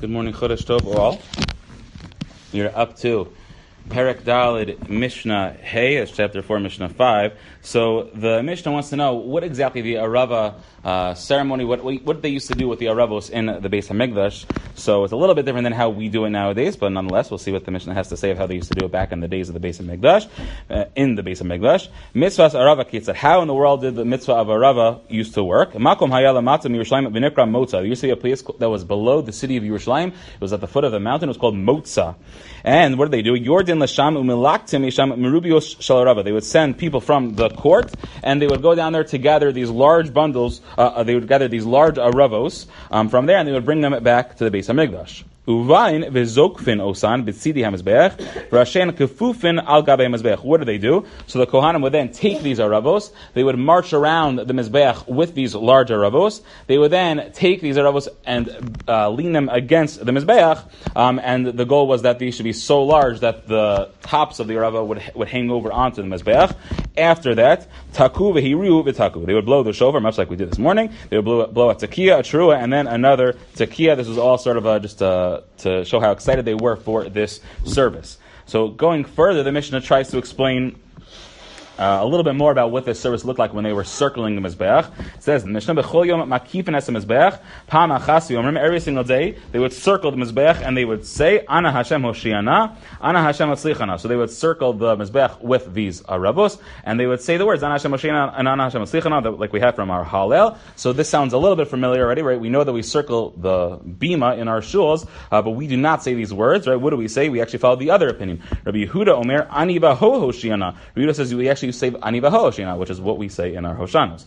Good morning, Chodesh Tov all. You're up to Perek Daled Mishnah Hey, it's chapter 4, Mishnah 5. So the Mishnah wants to know what exactly the Arava ceremony, what they used to do with the Aravos in the Beis HaMikdash. So it's a little bit different than how we do it nowadays, but nonetheless, we'll see what the Mishnah has to say of how they used to do it back in the days of the Beis HaMikdash, in the Beis HaMikdash. Mitzvahs Arava Kitzad. How in the world did the mitzvah of Arava used to work? Makom Hayala Matzah Yerushalayim V'Nikra Motza. There used to be a place that was below the city of Yerushalayim. It was at the foot of the mountain. It was called Motza. And what did they do? Yordin Lasham Umilaktim Yisham Merubios Shel Arava. They would send people from the court, and they would go down there to gather these large bundles. They would gather these large aravos from there, and they would bring them back to the Beis HaMikdash. Uvain v'zokfin osan b'tzidi hamizbeach v'rashen kefufin al gabei hamizbeach. What do they do? So the Kohanim would then take these aravos. They would march around the mizbeach with these large aravos. They would then take these aravos and lean them against the mizbeach. And the goal was that these should be so large that the tops of the arava would hang over onto the mizbeach. After that, taku v'hiru v'taku. They would blow the shofar, much like we did this morning. They would blow a tekiah, a trua, and then another tekiah. This was all sort of to show how excited they were for this service. So going further, the Mishnah tries to explain a little bit more about what this service looked like when they were circling the Mizbeach. It says, Mishnah, B'chol yom makifin es Mizbeach, pam achas yomrim, every single day, they would circle the Mizbeach and they would say, Ana Hashem Hoshiana, Ana Hashem Hatzlichana. So they would circle the Mizbeach with these Arabos, and they would say the words, Ana Hashem Hoshiana and Ana Hashem Hatzlichana, like we have from our Hallel. So this sounds a little bit familiar already, right? We know that we circle the Bima in our shuls, but we do not say these words, right? What do we say? We actually follow the other opinion. Rabbi Yehuda Omer, Ani Baho Hoshiana. Rabbi Yehuda says we actually say Ani Baho Hoshiana, which is what we say in our Hoshanos.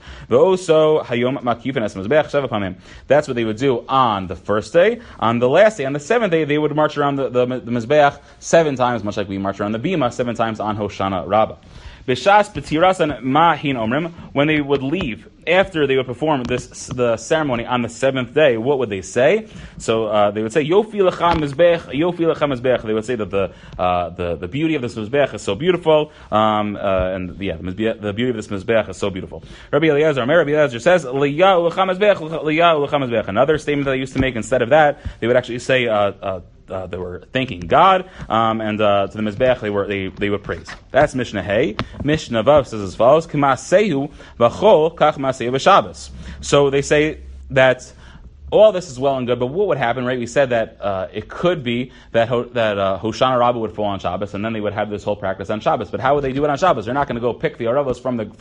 That's what they would do on the first day. On the last day, on the seventh day, they would march around the Mizbeach 7 times, much like we march around the Bima 7 times on Hoshana Rabbah. B'shas b'tirasan ma'hin omrim, when they would leave, after they would perform the ceremony on the 7th day, what would they say? So they would say, Yofi lecha mizbech, Yofi lecha mizbech. They would say that the beauty of this mizbech is so beautiful, the beauty of this mizbech is so beautiful. Rabbi Eliezer says, Liyah lecha mizbech, Liyah lecha mizbech. Another statement that they used to make instead of that, they would actually say, they were thanking God, and to the Mizbeach they would praise. That's Mishnah Hey. Mishnah Vav says as follows: K'masehu v'chol kach masehu v'Shabbos. So they say that all this is well and good, but what would happen, right? We said that it could be that Hoshana Rabbah would fall on Shabbos, and then they would have this whole practice on Shabbos. But how would they do it on Shabbos? They're not going to go pick the Aravos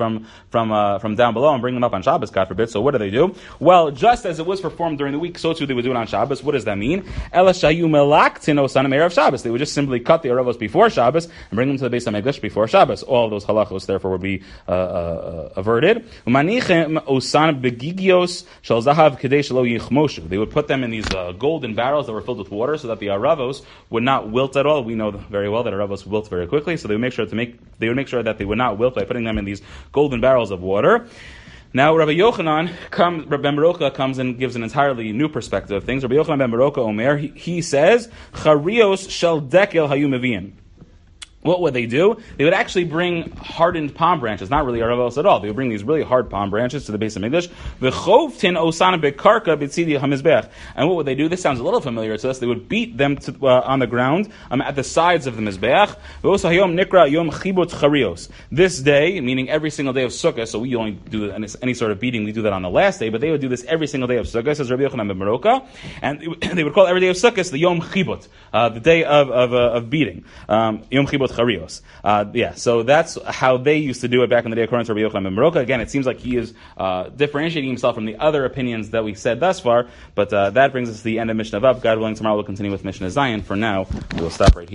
from down below and bring them up on Shabbos, God forbid. So what do? Well, just as it was performed during the week, so too they would do it on Shabbos. What does that mean? Ela shayu melaktin osanam erev Shabbos. They would just simply cut the Aravos before Shabbos and bring them to the Beis HaMikdash before Shabbos. All of those halachos therefore would be averted. Umanichem osan begigios shel zahav kedei shelo yichmoshu. They would put them in these golden barrels that were filled with water so that the aravos would not wilt at all. We know very well that aravos wilt very quickly, so they would make sure that they would not wilt by putting them in these golden barrels of water. Now, Rabbi Yochanan ben Baroka comes and gives an entirely new perspective of things. Rabbi Yochanan ben Baroka Omer, he says, Charios shel dekel hayu meviin. What would they do? They would actually bring hardened palm branches, not really aravos at all. They would bring these really hard palm branches to the Beis HaMikdash. V'chovtin osana bekarka b'tzidi hamizbech. And what would they do? This sounds a little familiar to us. They would beat them on the ground at the sides of the mizbeach. V'osa hayom nikra yom chibot charios. This day, meaning every single day of Sukkot, so we only do any sort of beating, we do that on the last day, but they would do this every single day of Sukkot, says Rabbi Yochanan ben Baroka, and they would call every day of Sukkot the yom chibot, the day of beating. Yom chibot Charios. So that's how they used to do it back in the day according to Rabbi Yochanan ben Baroka. Again, it seems like he is differentiating himself from the other opinions that we said thus far, but that brings us to the end of Mishnah Vav. God willing, tomorrow we'll continue with Mishnah Zion. For now, we'll stop right here.